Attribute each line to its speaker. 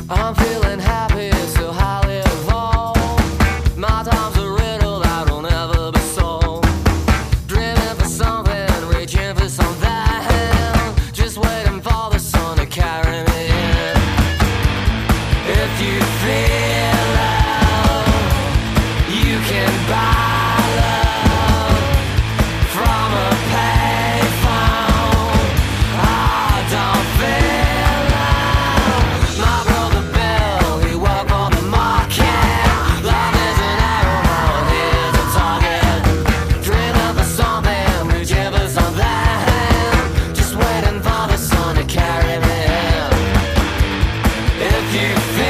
Speaker 1: I'm feeling happy, so highly evolved. My time's a riddle that will never be solved. Dreaming for something, reaching for something. Just waiting for the sun to carry me in. If you feel love, you can buy love from a payphone. I don't feel love. My brother Bill, he worked for the market. Love is an arrow, here's a target. Dreaming for something, reaching for something. Just waiting for the sun to carry me in. If you feel